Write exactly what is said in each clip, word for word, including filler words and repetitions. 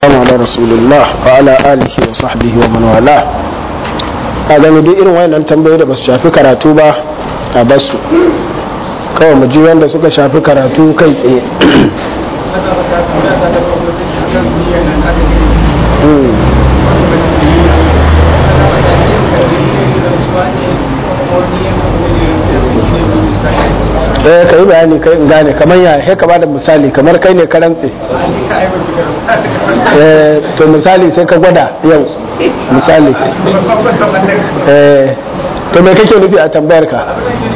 على رسول الله وعلى آله وصحبه ومن والاه. a gani duk irin wayannan tambayoyi da ba su shafi karatu ba a basu kawai mu ji wanda suka shafi karatu kai tsaye. eh ka yi bayani kai in gane kamar ya he ka bada misali kamar kai ne ka rantse eh to misali sai ka gwada yau misali eh to me kake nufi a tambayar ka?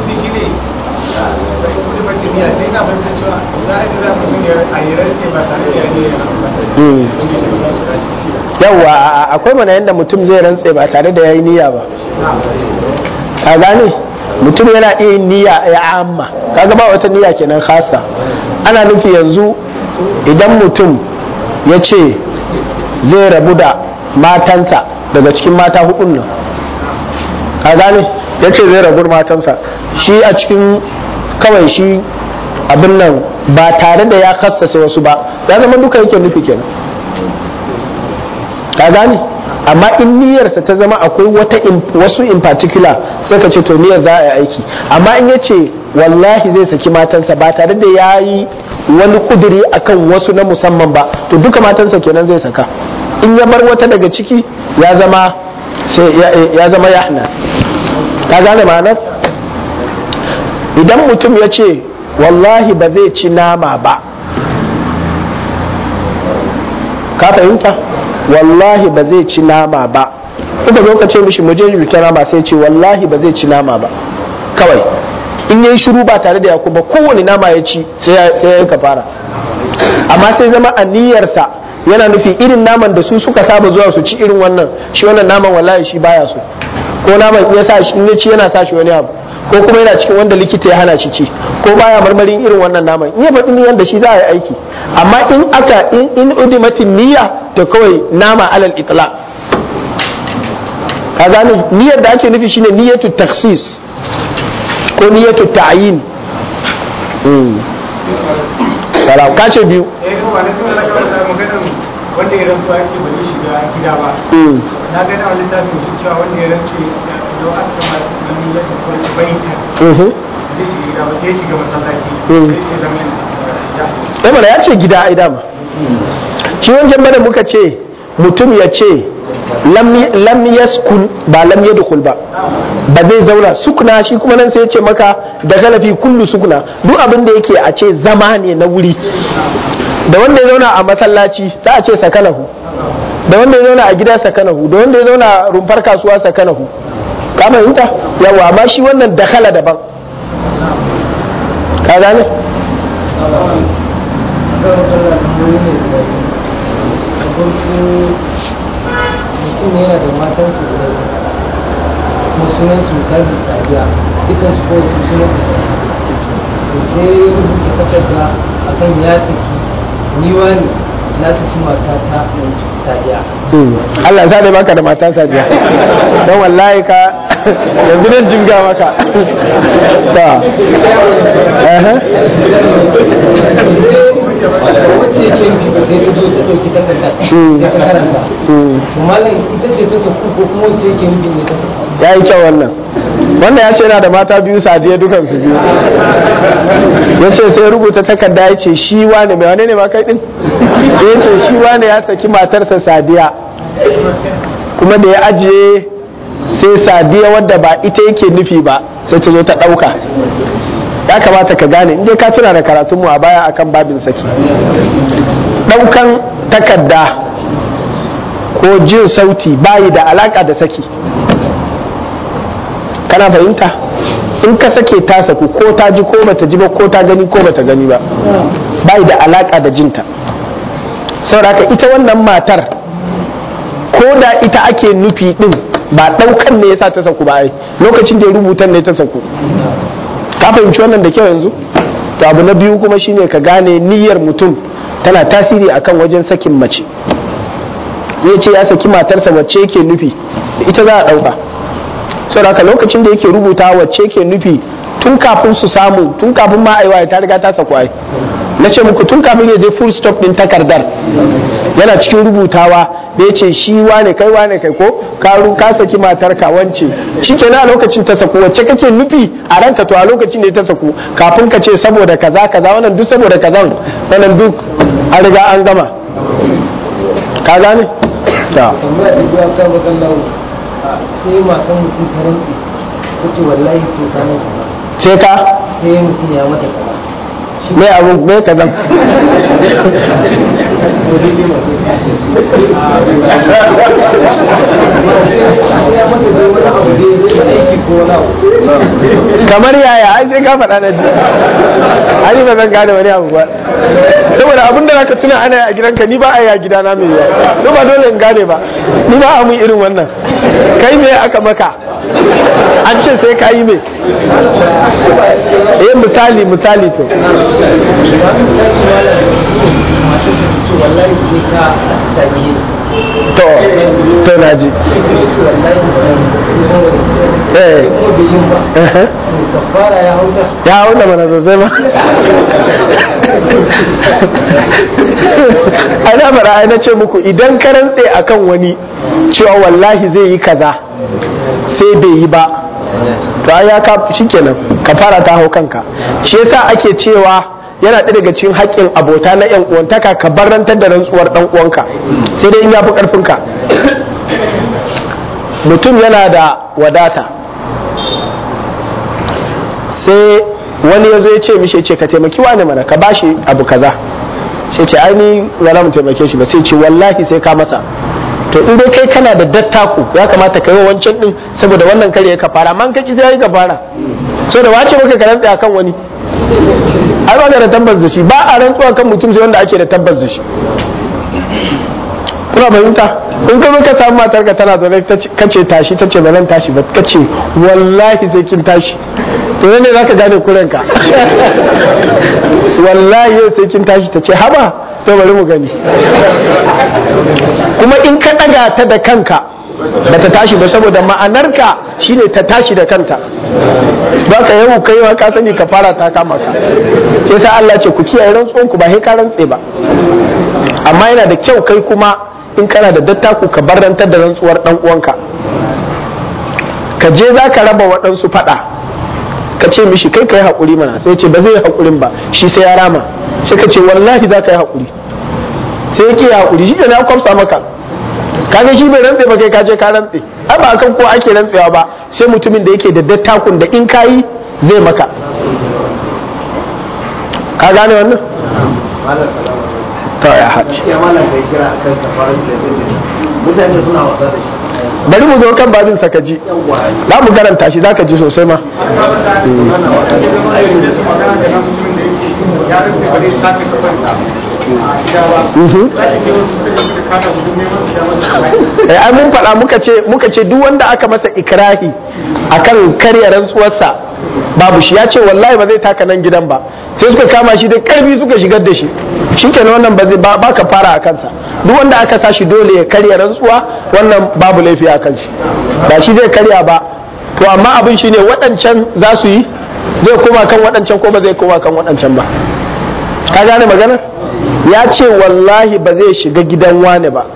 yawwa akwai mana yadda mutum zai rantse ba tare da ya yi niyya ba, ka gane mutum yana iya niyya ya amma kaga ba wata niyya kenan khasa. Ana nufi yanzu idan mutum ya ce zai rabu da matansa daga cikin mata hudun nan, ka gane ya ce zai rabu matansa shi a cikin kawai shi abin nan ba tare da ya kassasa wasu ba, ya zama duka yake nufi kenan, ka gane. Amma in niyyarsa ta zama akwai wata wasu in particular sai ka ce to niyyar za a yi aiki. Amma in ya ce wallahi zai saki matansa ba tare da ya yi wani kuduri akan wasu na musamman ba, to duka matansa kenan zai saka. In ya bar wata daga ciki ya zama ya zama yahna, ka gane ma'anar? Idan mutum ya ce wallahi ba zai ci nama ba, ka fahimta? wallahi ba zai ci nama ba, kuka zo ka ce mishi mu je ta nama sai ce wallahi ba zai ci nama ba kawai. In yayi shiru ba tare da yakuba kowane nama ya ci sai ya yi kafara. Amma sai zama a niyyarsa yana nufi irin naman da su suka saba zuwa su ci irin wannan, shi wannan naman wallahi shi baya so, ko naman iya sa shi in ya ci yana sa shi wani abu, ko kuma yana cikin wanda likita ya hana shi ci, ko baya marmarin irin wannan naman. In ya faɗi niyyar da shi za a yi aiki. Amma in aka in udimatin niyya to kawai nama alal itlaq, ka gane niyyar da ake nufi shine niyyatu takhsis ko niyyatu ta'yin. mm salam ka ce biyu wanda ya rantsuwa yake ba zai shiga gida ba. Na ga na littafin shi cewa wanda ya rantsu yau aka kama wani ya tafi baita zai shiga gida ba zai shiga masallaci sai ce zama eh mana ya ce gida ai dama shi wancan bane muka ce mutum ya ce lam yaskun ba lam yadkhul ba ba zai zauna sukuna, shi kuma nan sai ya ce maka da galafi kullu sukuna, duk abin da yake a ce zama ne na wuri. Da wanda ya zauna a masallaci za a ce sakanahu, da wanda ya zauna a gida sakanahu, da wanda ya zauna a rumfar kasuwa sakanahu, ka fahimta? Yawa, amma shi wannan dakhala daban, ka gane? mutum yana da matansu da kuma sunan su misali sadiya dukkan su kawai su sunan su sai rubuta takarda a kan ya saki niwa ne na saki matata sadiya. Allah ya sa maka da mata sadiya don wallahi ka yanzu nan jimga maka ta wacce ya ce bi ba sai ta zo ta ɗauki takarda sai ta karanta malam ita ce ta saku ko kuma wacce yake nufin ne ta saku. Ya yi kyau wannan wannan ya ce yana da mata biyu sadiya dukansu biyu, ya ce sai rubuta takarda ya ce shi wane mai wane ne ma kai din ya ce shi wane ya saki matarsa sadiya, kuma da ya ajiye sai sadiya wadda ba ita yake nufi ba sai ta zo ta ɗauka. Ya kamata ka gane inda ka tuna da karatunmu a baya akan babin saki, ɗaukan takarda ko jin sauti bayi da alaka da saki, kana fahimta? In ka sake ta saku ko ta ji ko bata ji ba ko ta gani ko bata gani ba, bayi da alaka da jinta. Saboda haka ita wannan matar ko da ita ake nufi din ba ɗaukan ne yasa ta saku ba, ai lokacin da ya rubuta ne ta saku. Ka fahimci wannan da kyau yanzu? To abu na biyu kuma shine ka gane niyyar mutum tana tasiri akan wajen sakin mace. Ya ce ya saki matarsa wacce yake nufi ita za a ɗauka. Saboda haka lokacin da yake rubuta wacce yake nufi tun kafin su samu, tun kafin ma aiwa ta riga ta saku ai. Na ce muku tun kafin ya je full stop din takardar yana cikin rubutawa da ya ce shi wane kai wane kai ko karu ka saki matar ka wance shi ke na lokacin ta saku wacce kake nufi a ranka to a lokacin ne ta saku kafin ka ce saboda kaza kaza wannan duk saboda kazan wannan duk an riga an gama ka gane ta tambaya da biya ta bakan lawo sai matan mutum ta rantsi ta ce wallahi to ta nan ce ka sai mutum ya mata kaza me abu me kazan kamar yaya ai sai ka faɗa na ji ai ba zan gane wani abu ba saboda abin da zaka tuna ana a gidanka ni ba a yi a gidana mai yawa so ba dole in gane ba ni ba a mun irin wannan kai me aka maka an ce sai ka yi me eh misali misali to to to na ji eh ya hauta mana sosai ma ana fara ai na ce muku idan ka rantse akan wani cewa wallahi zai yi kaza sai bai yi ba to ai ya ka shikenan ka fara ta hau kanka shi yasa ake cewa yana ɗaya daga cikin haƙƙin abota na ƴan uwantaka ka barantar da rantsuwar ɗan uwanka sai dai in ya fi ƙarfinka mutum yana da wadata sai wani ya zo ya ce mishi ce ka taimaki wani mana ka bashi abu kaza sai ce ai ni wala mu taimake shi ba sai ce wallahi sai ka masa to in dai kai kana da dattaku ya kamata ka yi wancan din saboda wannan kare ka fara man kaki sai ka fara so da wace maka ka rantsa akan wani ai ba da tabbas da shi ba a rantsuwa kan mutum sai wanda ake da tabbas da shi kuna fahimta in ka zo ka samu matar ka tana zaune ka ce tashi ta ce ba zan tashi ba ka ce wallahi sai kin tashi to ne za ka gane kurenka wallahi yau sai kin tashi ta ce haba to bari mu gani kuma in ka ɗaga ta da kanka ba ta tashi ba saboda ma'anarka shine ta tashi da kanta ba ka yau kai wa ka sani ka fara ta kama ka sai sa Allah ce ku kiyaye rantsuwan ku ba sai ka rantse ba amma yana da kyau kai kuma in kana da dattaku ka barantar da rantsuwar dan uwanka ka je za ka raba waɗansu faɗa ka ce mishi kai ka yi haƙuri mana sai ce ba zai yi haƙurin ba shi sai ya rama sai ka ce wallahi za ka yi haƙuri sai ya ke yi haƙuri shi ne ya kwamsa maka kaga shi bai rantse ba kai ka je ka rantse ai ba akan ko ake rantsewa ba sai mutumin da yake da dattakun da in kayi zai maka ka gane wannan to ya haji mutane suna wasa da shi bari mu zo kan babin sakaji za mu karanta shi zaka ji sosai ma ai mun faɗa muka ce muka ce duk wanda aka masa ikrahi akan karya rantsuwarsa babu shi ya ce wallahi ba zai taka nan gidan ba sai suka kama shi da karfi suka shigar da shi shikenan wannan ba zai ba ka fara a kansa duk wanda aka sa shi dole ya karya rantsuwa wannan babu laifi a kan shi ba shi zai karya ba to amma abin shine waɗancan za su yi zai koma kan waɗancan ko ba zai koma kan waɗancan ba ka gane maganar ya ce wallahi ba zai shiga gidan wane ba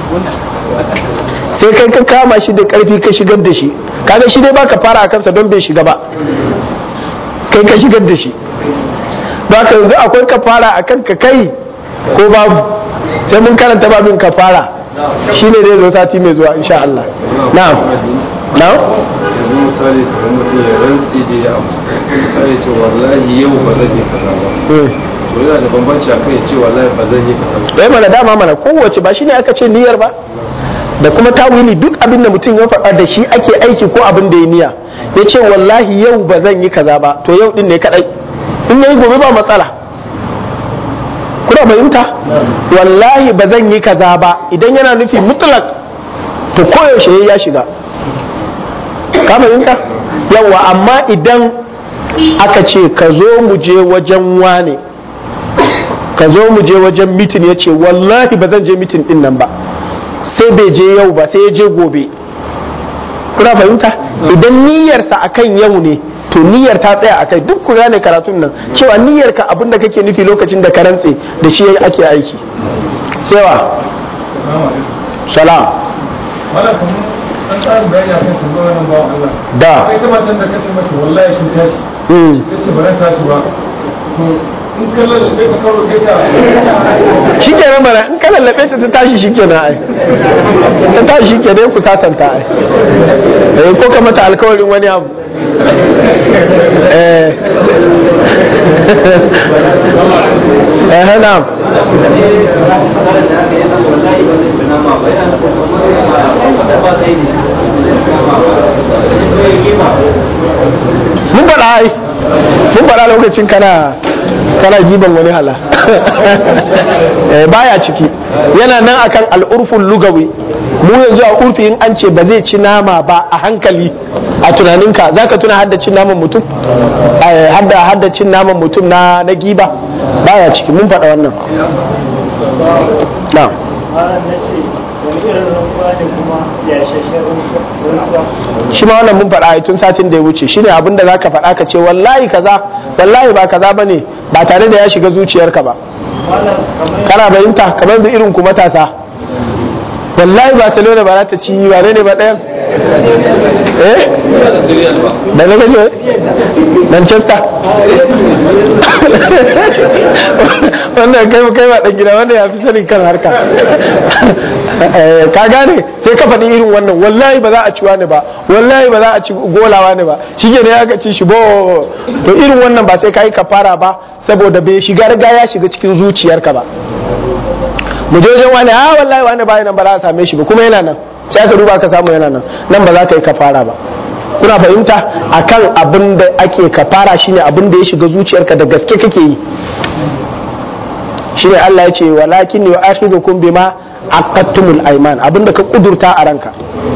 sai kai ka kama shi da karfi ka shigar da shi kaga shi dai baka fara a kansa don bai shiga ba kai ka shigar da shi ba ka yanzu akwai ka fara a kan ka kai ko babu sai mun karanta babin ka fara shi ne zai zo sati mai zuwa insha Allah na'am na'am yanzu misali kamar mutum ya rantsi da ya abu misali ce wallahi yau ba zan yi kaza ba to yana da bambanci akan ya ce wallahi ba zan yi kaza ba dai mana dama mana kowace ba shine aka ce niyyar ba da kuma tawili duk abin da mutum ya faɗa da shi ake aiki ko abin da ya niyya ya ce wallahi yau ba zan yi kaza ba to yau din ne kadai in yayi gobe ba matsala kuna fahimta wallahi ba zan yi kaza ba idan yana nufi mutlak to koyaushe ya shiga ka fahimta yawa amma idan aka ce ka zo mu je wajen wane ka zo mu je wajen mitin ya ce wallahi ba zan je mitin din nan ba sai bai je yau ba sai ya je gobe kuna fahimta idan niyyarsa akan yau ne to niyyar ta tsaya akai duk ku gane karatun nan cewa niyyarka abinda kake nufi lokacin da ka rantse da shi ake aiki sai wa salam wala kuma an tsara bayani a kan tambayar wannan bawan Allah da ita matan da kace mata wallahi kin tashi mm kace ba ran tashi ba in ka lallabe ka kawo ta shikenan mana in ka lallabe ta ta tashi shikenan ai ta tashi shikenan ku sasanta ai eh ko ka mata alkawarin wani abu eh eh hana mun faɗa ai mun faɗa lokacin kana kana giban wani hala baya ciki yana nan akan al'urful lugawi mu yanzu a urfi in an ce ba zai ci nama ba a hankali a tunaninka zaka tuna hadda cin naman mutum hadda hadda cin naman mutum na na giba baya ciki mun faɗa wannan na'am shi ma wannan mun faɗa tun satin da ya wuce shine abinda zaka faɗa ka ce wallahi kaza wallahi ba kaza bane ba tare da ya shiga zuciyarka ba kana bayinta kamar zu irin ku matasa wallahi Barcelona ba za ta ci wane ne ba ɗayan eh da ne kace Manchester wannan kai kai ba dan gida wanda ya fi sanin kan harka ka gane sai ka faɗi irin wannan wallahi ba za a ci wani ba wallahi ba za a ci golawa ne ba shi ne aka ci shi bo to irin wannan ba sai ka yi kafara ba saboda bai shiga riga ya shiga cikin zuciyarka ba mu je wajen wani a wallahi wani ba nan ba za a same shi ba kuma yana nan sai aka duba ka samu yana nan nan ba za ka yi kafara ba kuna fahimta akan abin da ake kafara shine abin da ya shiga zuciyarka da gaske kake yi shine Allah ya ce walakin yu'akhidukum bima aqattumul ayman abinda ka kudurta a ranka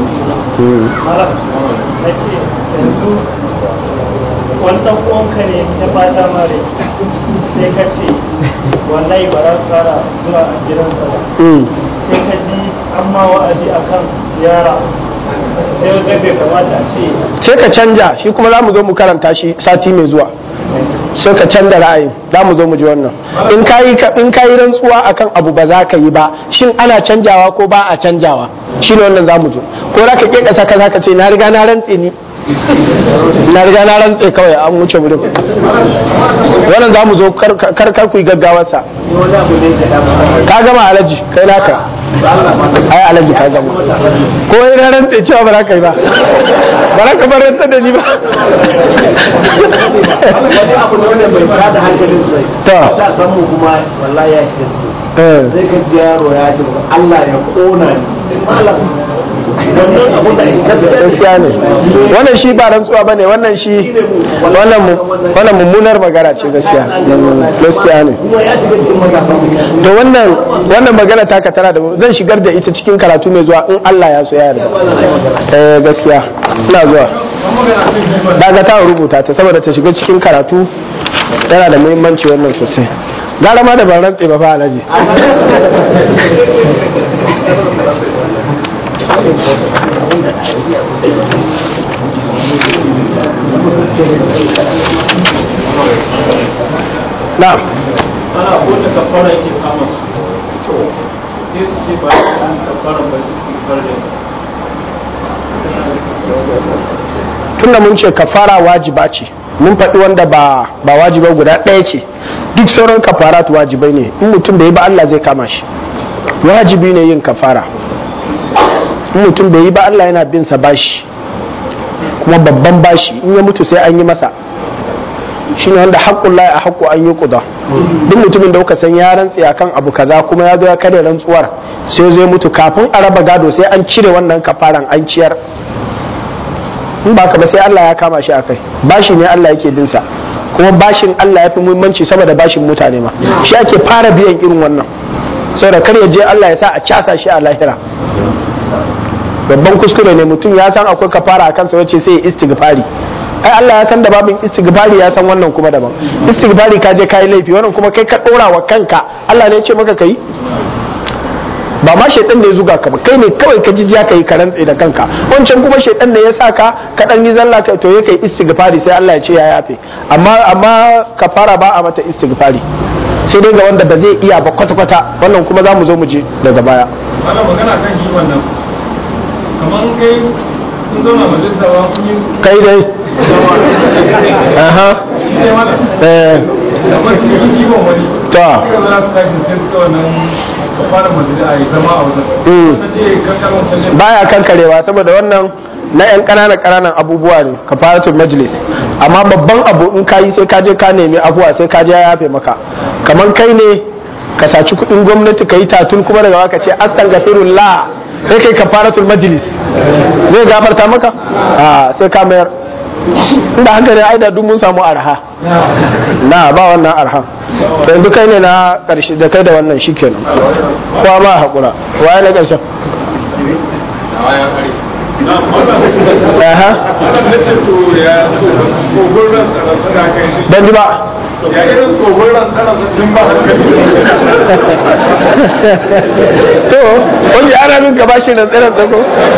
wannan uwanka ne ya fata mare sai ka ce wallahi ba za ka fara zuwa a gidansa ba sai ka ji amma wa'azi akan yara sai ga bai kamata a ce sai ka canja shi kuma za mu zo mu karanta shi sati mai zuwa sai ka canza ra'ayi za mu zo mu ji wannan in kayi in kayi rantsuwa akan abu ba za ka yi ba shin ana canjawa ko ba a canjawa shine wannan za mu zo ko za ka keka saka za ka ce na riga na rantse ni na riga na rantse kawai an wuce wurin wannan za mu zo kar kar ku yi gaggawarsa ka gama alaji kai naka ai alaji ka gama ko ina rantse cewa ba za ka yi ba ba za ka bar rantsa da ni ba wani abu ne wanda bai tada hankalin sai to ta samu kuma wallahi ya shi zai ka ji yaro ya ce Allah ya kona ni malam wannan abu da gaskiya ne wannan shi ba rantsuwa bane wannan shi wannan wannan mummunar magana ce gaskiya gaskiya ne kuma ya shiga cikin magafa to wannan wannan magana ta ka tara da zan shigar da ita cikin karatu mai zuwa in Allah ya so ya yarda eh gaskiya ina zuwa daga ta rubuta ta saboda ta shiga cikin karatu yana da muhimmanci wannan sosai gara ma da ban rantse ba fa alaji na ana wanda kafara yake kama su sai su ce ba su an kafara ba su kafar da su tunda mun ce kafara wajiba ce mun faɗi wanda ba ba wajiba guda ɗaya ce duk sauran kafarat wajibai ne in mutum bai yi ba Allah zai kama shi wajibi ne yin kafara in mutum bai yi ba Allah yana bin sa bashi kuma babban bashi in ya mutu sai an yi masa shine wanda haƙƙun lahi a haƙƙu an yi ƙuda duk mutumin da kuka san ya rantse akan abu kaza kuma ya zo ya kare rantsuwar sai zai mutu kafin a raba gado sai an cire wannan kafaran an ciyar in ba ka ba sai Allah ya kama shi akai bashi ne Allah yake bin sa kuma bashin Allah ya fi muhimmanci saboda bashin mutane ma shi ake fara biyan irin wannan saboda kar ya je Allah ya sa a casa shi a lahira babban kuskure ne mutum ya san akwai kafara a kansa wacce sai ya istighfari ai Allah ya san da babin istighfari ya san wannan kuma daban istighfari ka je kai laifi wannan kuma kai ka dora wa kanka Allah ne ya ce maka kai ba ma shaitan ne ya zuga ka ba kai ne kawai ka jijiya kai ka rantse da kanka wancan kuma shaitan ne ya sa ka ka dan yi zalla ka to ya kai istighfari sai Allah ya ce ya yafe amma amma kafara ba a mata istighfari sai dai ga wanda ba zai iya ba kwata kwata wannan kuma za mu zo mu je daga baya ana magana kan shi wannan kamar kai kun zauna majalisa ba kun yi kai dai aha shi ne mana eh kamar sun yi jiwon wani to suka za su tashi sai suka wannan fara majalisa a yi zama a wajen wannan je kankan wancan ne baya kankarewa saboda wannan na yan ƙananan ƙananan abubuwa ne kafaratul majlis amma babban abu in kayi sai ka je ka nemi abuwa sai ka je ya yafe maka kamar kai ne ka saci kuɗin gwamnati ka yi tatul kuma daga ka ce astaghfirullah sai kai kafaratul majlis zai gafarta maka a sai ka mayar inda haka ne aida duk mun samu arha na ba wannan arha to yanzu kai ne na karshe da kai da wannan shikenan kowa ba hakura waye na karshen aha ban ji ba ya irin tsohon rantsara sun ba to wani ana min ka bashi rantsarar ta ko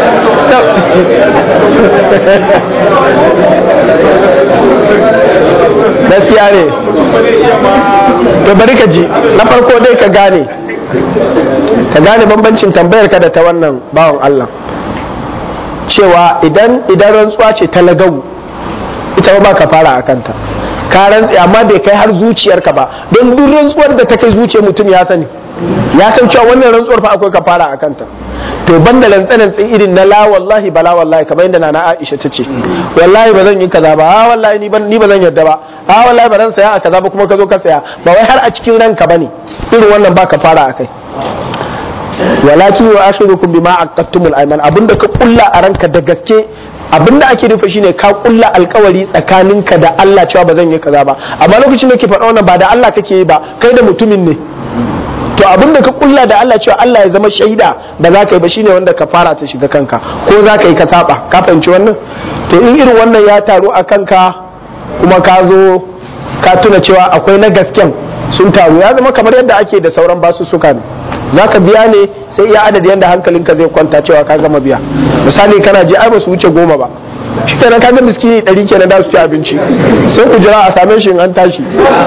gaskiya ne to bari ka ji na farko dai ka gane ka gane bambancin tambayar ka da ta wannan bawan Allah cewa idan idan rantsuwa ce ta lagawu ita ba ka fara a kanta ka rantsi amma bai kai har zuciyarka ba don duk rantsuwar da ta kai zuciyar mutum ya sani ya san cewa wannan rantsuwar fa akwai ka fara a kanta to banda rantsan irin na la wallahi bala wallahi kamar yadda nana Aisha ta ce wallahi ba zan yi kaza ba a wallahi ni ban ni ba zan yarda ba a wallahi ba zan saya a kaza ba kuma ka zo ka saya ba wai har a cikin ranka bane irin wannan ba ka fara akai walakin wa akhirukum bima aqattumul ayman abinda ka kulla a ranka da gaske abinda ake nufi shine ka kulla alkawari tsakaninka da Allah cewa ba zan yi kaza ba amma lokacin da ke faɗa wannan ba da Allah kake yi ba kai da mutumin ne to abinda ka kulla da Allah cewa Allah ya zama shaida ba za ka yi ba shine wanda ka fara ta shiga kanka ko za ka yi ka saba ka fahimci wannan to in irin wannan ya taru a kanka kuma ka zo ka tuna cewa akwai na gasken sun taru ya zama kamar yadda ake da sauran basussuka ne za ka biya ne sai iya adadi yadda hankalinka zai kwanta cewa ka gama biya misali kana ji ai ba su wuce goma ba shi kenan ka ga miskini ɗari kenan da su ci abinci sai ku jira a same shi in an tashi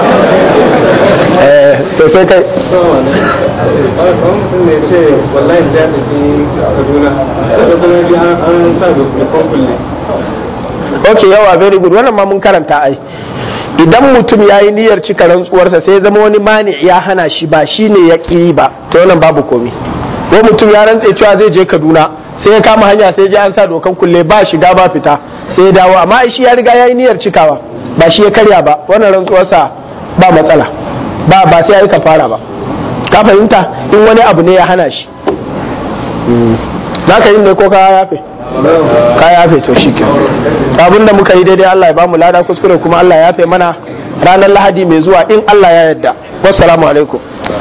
eh to sai kai ok yawa very good wannan ma mun karanta ai idan mutum ya yi niyyar cika rantsuwarsa sai zama wani mani ya hana shi ba shi ne ya ƙi ba to wannan babu komi ko mutum ya rantse cewa zai je Kaduna sai ya kama hanya sai ya an sa dokan kulle ba shiga ba fita sai ya dawo amma shi ya riga ya yi niyyar cikawa ba shi ya karya ba wannan rantsuwarsa ba matsala ba ba sai ya yi kafara ba ka fahimta in wani abu ne ya hana shi za ka yi ne ko ka yafe ka yafe to shi ke abin da muka yi daidai Allah ya ba mu lada kuskure kuma Allah ya yafe mana ranar Lahadi mai zuwa in Allah ya yarda wassalamu alaikum